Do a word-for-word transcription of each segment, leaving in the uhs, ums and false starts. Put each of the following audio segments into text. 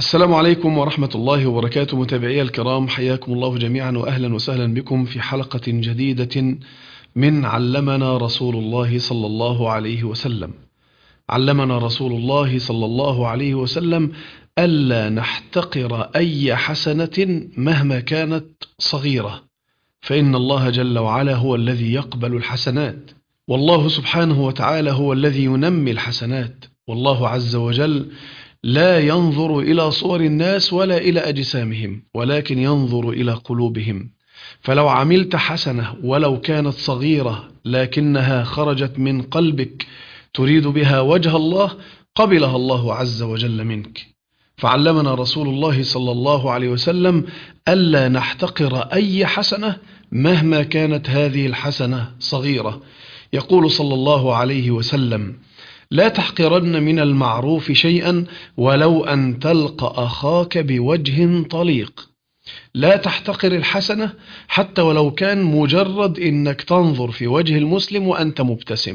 السلام عليكم ورحمة الله وبركاته. متابعي الكرام، حياكم الله جميعا وأهلا وسهلا بكم في حلقة جديدة من علمنا رسول الله صلى الله عليه وسلم. علمنا رسول الله صلى الله عليه وسلم ألا نحتقر أي حسنة مهما كانت صغيرة، فإن الله جل وعلا هو الذي يقبل الحسنات، والله سبحانه وتعالى هو الذي ينمي الحسنات. والله عز وجل لا ينظر إلى صور الناس ولا إلى أجسامهم، ولكن ينظر إلى قلوبهم. فلو عملت حسنة ولو كانت صغيرة لكنها خرجت من قلبك تريد بها وجه الله، قبلها الله عز وجل منك. فعلمنا رسول الله صلى الله عليه وسلم ألا نحتقر أي حسنة مهما كانت هذه الحسنة صغيرة. يقول صلى الله عليه وسلم: لا تحقرن من المعروف شيئا ولو أن تلقى أخاك بوجه طليق. لا تحتقر الحسنة حتى ولو كان مجرد إنك تنظر في وجه المسلم وأنت مبتسم.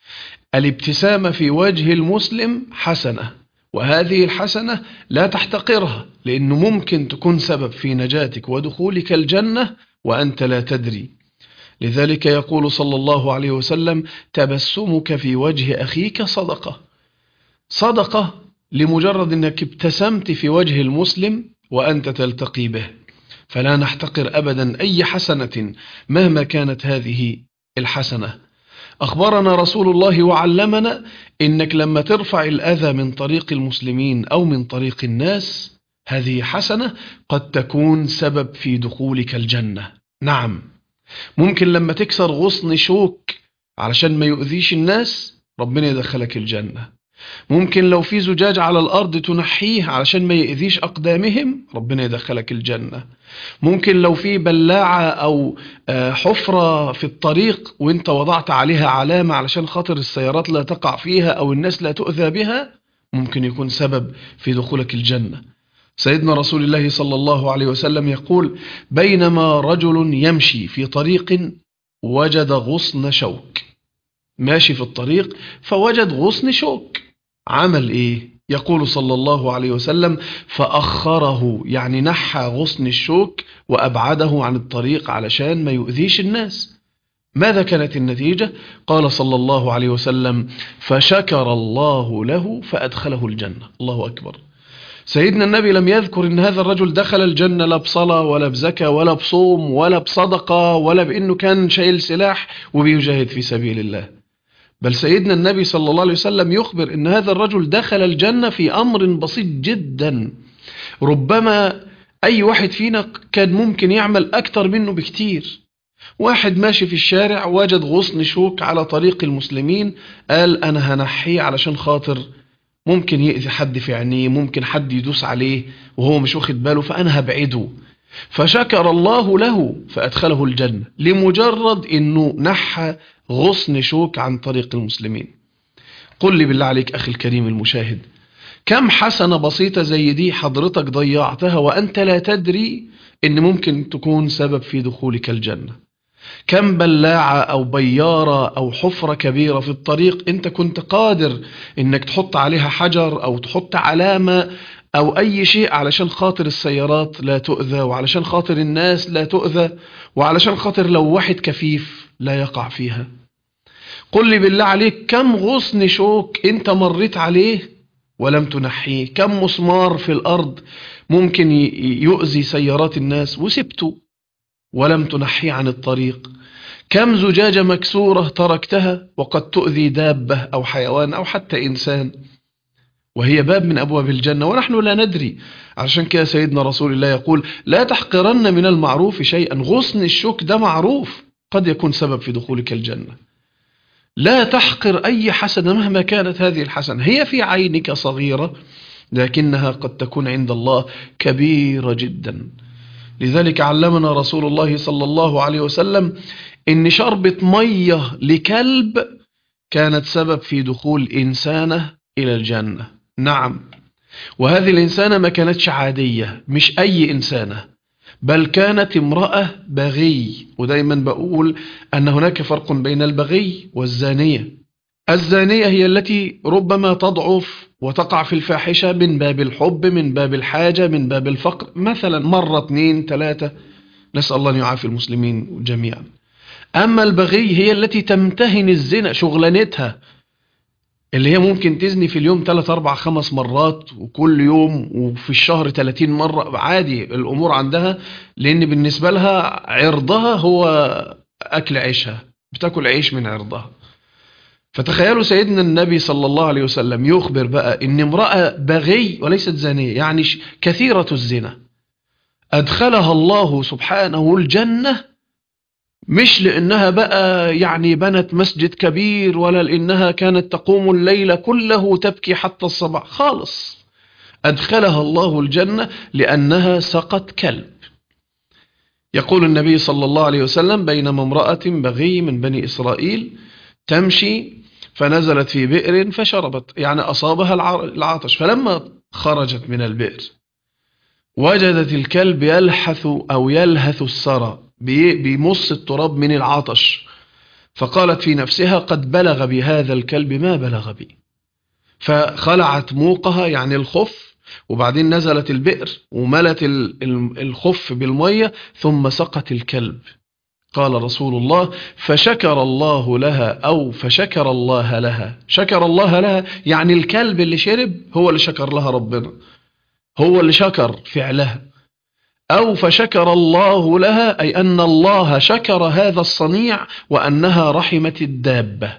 الابتسامة في وجه المسلم حسنة، وهذه الحسنة لا تحتقرها، لأنه ممكن تكون سبب في نجاتك ودخولك الجنة وأنت لا تدري. لذلك يقول صلى الله عليه وسلم: تبسمك في وجه أخيك صدقة. صدقة لمجرد أنك ابتسمت في وجه المسلم وأنت تلتقي به. فلا نحتقر أبدا أي حسنة مهما كانت هذه الحسنة. أخبرنا رسول الله وعلمنا إنك لما ترفع الأذى من طريق المسلمين أو من طريق الناس، هذه حسنة قد تكون سبب في دخولك الجنة. نعم، ممكن لما تكسر غصن شوك علشان ما يؤذيش الناس ربنا يدخلك الجنة. ممكن لو في زجاج على الأرض تنحيه علشان ما يؤذيش أقدامهم ربنا يدخلك الجنة. ممكن لو في بلاعة أو حفرة في الطريق وانت وضعت عليها علامة علشان خاطر السيارات لا تقع فيها أو الناس لا تؤذى بها، ممكن يكون سبب في دخولك الجنة. سيدنا رسول الله صلى الله عليه وسلم يقول: بينما رجل يمشي في طريق وجد غصن شوك. ماشي في الطريق فوجد غصن شوك، عمل ايه؟ يقول صلى الله عليه وسلم: فأخره، يعني نحى غصن الشوك وأبعده عن الطريق علشان ما يؤذيش الناس. ماذا كانت النتيجة؟ قال صلى الله عليه وسلم: فشكر الله له فأدخله الجنة. الله أكبر. سيدنا النبي لم يذكر ان هذا الرجل دخل الجنة لا بصلاة ولا بزكاة ولا بصوم ولا بصدقة ولا بانه كان شايل سلاح وبيجاهد في سبيل الله، بل سيدنا النبي صلى الله عليه وسلم يخبر ان هذا الرجل دخل الجنة في امر بسيط جدا. ربما اي واحد فينا كان ممكن يعمل اكتر منه بكتير. واحد ماشي في الشارع وجد غصن شوك على طريق المسلمين، قال انا هنحيه علشان خاطر ممكن يأذي حد في عينيه، ممكن حد يدوس عليه وهو مش واخد باله، فأنا هبعده. فشكر الله له فأدخله الجنة لمجرد أنه نحى غصن شوك عن طريق المسلمين. قل لي بالله عليك أخي الكريم المشاهد، كم حسنة بسيطة زي دي حضرتك ضيعتها وأنت لا تدري أن ممكن تكون سبب في دخولك الجنة؟ كم بلاعة أو بيارة أو حفرة كبيرة في الطريق أنت كنت قادر أنك تحط عليها حجر أو تحط علامة أو أي شيء علشان خاطر السيارات لا تؤذى، وعلشان خاطر الناس لا تؤذى، وعلشان خاطر لو واحد كفيف لا يقع فيها. قل لي بالله عليك كم غصن شوك أنت مريت عليه ولم تنحيه؟ كم مسمار في الأرض ممكن يؤذي سيارات الناس وسبته ولم تنحي عن الطريق؟ كم زجاجة مكسورة تركتها وقد تؤذي دابة أو حيوان أو حتى إنسان، وهي باب من أبواب الجنة ونحن لا ندري. عشان كده سيدنا رسول الله يقول: لا تحقرن من المعروف شيئا. غصن الشوك ده معروف قد يكون سبب في دخولك الجنة. لا تحقر أي حسنة مهما كانت هذه الحسنة. هي في عينك صغيرة لكنها قد تكون عند الله كبيرة جدا. لذلك علمنا رسول الله صلى الله عليه وسلم إن شربة مية لكلب كانت سبب في دخول إنسانة إلى الجنة. نعم، وهذه الإنسانة ما كانتش عادية، مش أي إنسانة، بل كانت امرأة بغي. ودايما بقول أن هناك فرق بين البغي والزانية. الزانية هي التي ربما تضعف وتقع في الفاحشة من باب الحب، من باب الحاجة، من باب الفقر، مثلا مرة اثنين ثلاثة، نسأل الله أن يعافي المسلمين جميعا. أما البغي هي التي تمتهن الزنا، شغلانتها اللي هي ممكن تزني في اليوم ثلاث أربع خمس مرات، وكل يوم وفي الشهر ثلاثين مرة، عادي الأمور عندها، لأن بالنسبة لها عرضها هو أكل عيشها، بتاكل عيش من عرضها. فتخيلوا سيدنا النبي صلى الله عليه وسلم يخبر بقى إن امرأة بغي وليست زانية، يعني كثيرة الزنا، أدخلها الله سبحانه الجنة، مش لأنها بقى يعني بنت مسجد كبير، ولا لأنها كانت تقوم الليل كله تبكي حتى الصباح خالص. أدخلها الله الجنة لأنها سقت كلب. يقول النبي صلى الله عليه وسلم: بينما امرأة بغي من بني إسرائيل تمشي فنزلت في بئر فشربت، يعني أصابها العطش، فلما خرجت من البئر وجدت الكلب يلحث أو يلهث الثرى، بيمص التراب من العطش، فقالت في نفسها: قد بلغ بهذا الكلب ما بلغ بي. فخلعت موقها يعني الخف، وبعدين نزلت البئر وملت الخف بالمية ثم سقت الكلب. قال رسول الله: فشكر الله لها، أو فشكر الله لها. شكر الله لها يعني الكلب اللي شرب هو اللي شكر لها ربنا، هو اللي شكر فعلها. أو فشكر الله لها أي أن الله شكر هذا الصنيع، وأنها رحمت الدابة،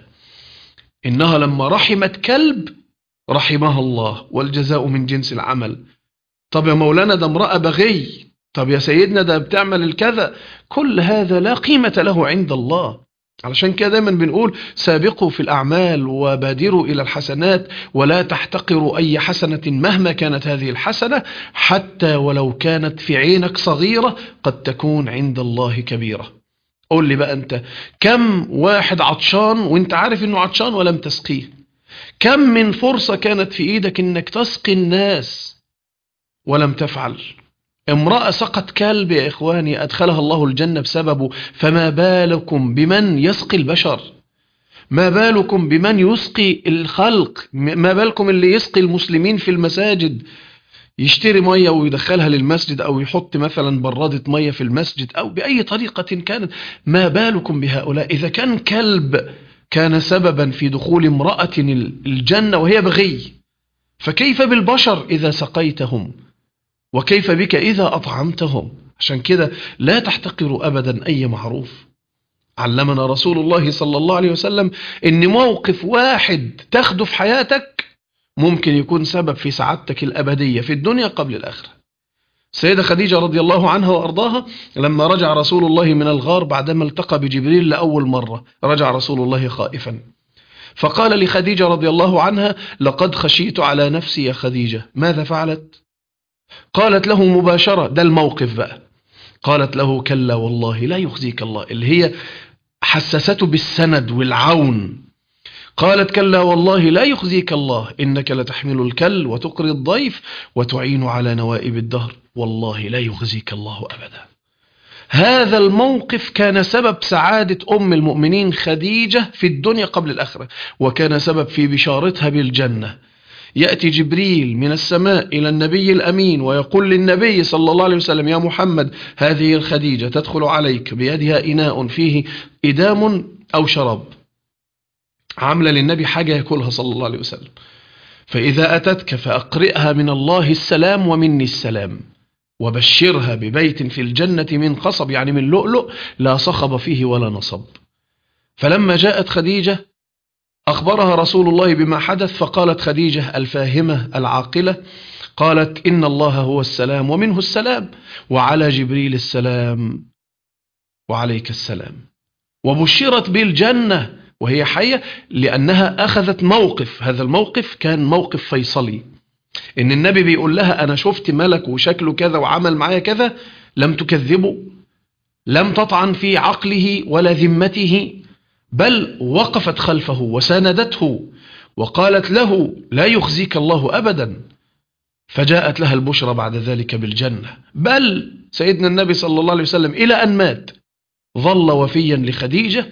إنها لما رحمت كلب رحمها الله، والجزاء من جنس العمل. طب يا مولانا ده امرأة بغي، طب يا سيدنا ده بتعمل الكذا، كل هذا لا قيمة له عند الله. علشان كده دايما بنقول: سابقوا في الأعمال وبادروا إلى الحسنات، ولا تحتقروا أي حسنة مهما كانت هذه الحسنة، حتى ولو كانت في عينك صغيرة قد تكون عند الله كبيرة. قول لي بقى أنت، كم واحد عطشان وانت عارف أنه عطشان ولم تسقيه؟ كم من فرصة كانت في إيدك أنك تسقي الناس ولم تفعل؟ امرأة سقت كلب يا إخواني أدخلها الله الجنة بسببه، فما بالكم بمن يسقي البشر؟ ما بالكم بمن يسقي الخلق؟ ما بالكم اللي يسقي المسلمين في المساجد، يشتري مية ويدخلها للمسجد، أو يحط مثلا برادة مية في المسجد، أو بأي طريقة كانت. ما بالكم بهؤلاء؟ إذا كان كلب كان سببا في دخول امرأة الجنة وهي بغي، فكيف بالبشر إذا سقيتهم؟ وكيف بك إذا أطعمتهم؟ عشان كده لا تحتقروا أبدا أي معروف. علمنا رسول الله صلى الله عليه وسلم إن موقف واحد تاخده في حياتك ممكن يكون سبب في سعادتك الأبدية في الدنيا قبل الآخرة. سيدة خديجة رضي الله عنها وأرضاها لما رجع رسول الله من الغار بعدما التقى بجبريل لأول مرة، رجع رسول الله خائفا، فقال لخديجة رضي الله عنها: لقد خشيت على نفسي يا خديجة. ماذا فعلت؟ قالت له مباشرة، ده الموقف بقى، قالت له: كلا والله لا يخزيك الله، اللي هي حسسته بالسند والعون. قالت: كلا والله لا يخزيك الله، إنك لتحمل الكل وتقري الضيف وتعين على نوائب الدهر، والله لا يخزيك الله أبدا. هذا الموقف كان سبب سعادة أم المؤمنين خديجة في الدنيا قبل الآخرة، وكان سبب في بشارتها بالجنة. يأتي جبريل من السماء إلى النبي الأمين ويقول للنبي صلى الله عليه وسلم: يا محمد، هذه الخديجة تدخل عليك بيدها إناء فيه إدام أو شراب، عاملة للنبي حاجة يأكلها صلى الله عليه وسلم، فإذا أتتك فأقرئها من الله السلام ومني السلام، وبشرها ببيت في الجنة من قصب، يعني من لؤلؤ لا صخب فيه ولا نصب. فلما جاءت خديجة أخبرها رسول الله بما حدث، فقالت خديجة الفاهمة العاقلة، قالت: إن الله هو السلام ومنه السلام، وعلى جبريل السلام وعليك السلام. وبشرت بالجنة وهي حية، لأنها أخذت موقف. هذا الموقف كان موقف فيصلي، إن النبي بيقول لها: أنا شفت ملك وشكله كذا وعمل معايا كذا، لم تكذبه، لم تطعن في عقله ولا ذمته، بل وقفت خلفه وساندته وقالت له: لا يخزيك الله أبدا. فجاءت لها البشرى بعد ذلك بالجنة. بل سيدنا النبي صلى الله عليه وسلم إلى أن مات ظل وفيا لخديجة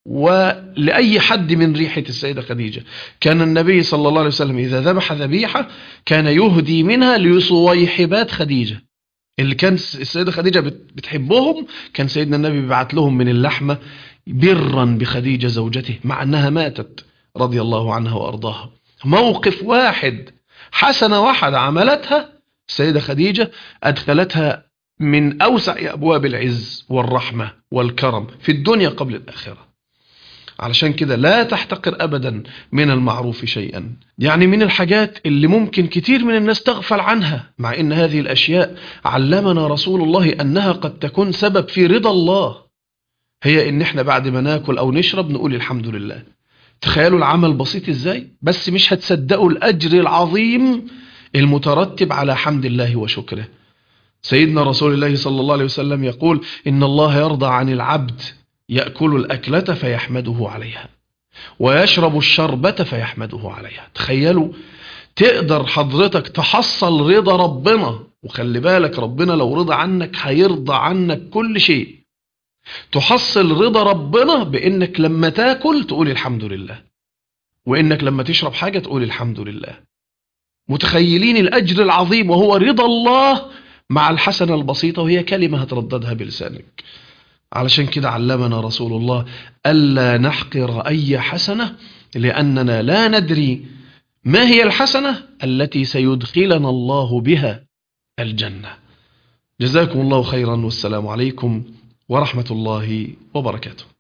ولأي حد من ريحة السيدة خديجة. كان النبي صلى الله عليه وسلم إذا ذبح ذبيحة كان يهدي منها لصويحبات خديجة، اللي كان السيدة خديجة بتحبهم، كان سيدنا النبي بيبعت لهم من اللحمة برا بخديجة زوجته مع أنها ماتت رضي الله عنها وأرضاها. موقف واحد، حسنة واحدة عملتها السيدة خديجة أدخلتها من أوسع أبواب العز والرحمة والكرم في الدنيا قبل الآخرة. علشان كده لا تحتقر أبدا من المعروف شيئا. يعني من الحاجات اللي ممكن كتير من الناس تغفل عنها، مع إن هذه الأشياء علمنا رسول الله أنها قد تكون سبب في رضا الله، هي إن إحنا بعد ما ناكل أو نشرب نقول الحمد لله. تخيلوا العمل بسيط إزاي، بس مش هتصدقوا الأجر العظيم المترتب على حمد الله وشكره. سيدنا رسول الله صلى الله عليه وسلم يقول إن الله يرضى عن العبد يأكل الأكلة فيحمده عليها ويشرب الشربة فيحمده عليها. تخيلوا تقدر حضرتك تحصل رضا ربنا، وخلي بالك ربنا لو رضى عنك هيرضى عنك كل شيء. تحصل رضا ربنا بإنك لما تاكل تقول الحمد لله، وإنك لما تشرب حاجة تقول الحمد لله. متخيلين الأجر العظيم وهو رضا الله مع الحسنة البسيطة، وهي كلمة هترددها بلسانك. علشان كده علمنا رسول الله ألا نحقر أي حسنة، لأننا لا ندري ما هي الحسنة التي سيدخلنا الله بها الجنة. جزاكم الله خيرا، والسلام عليكم ورحمة الله وبركاته.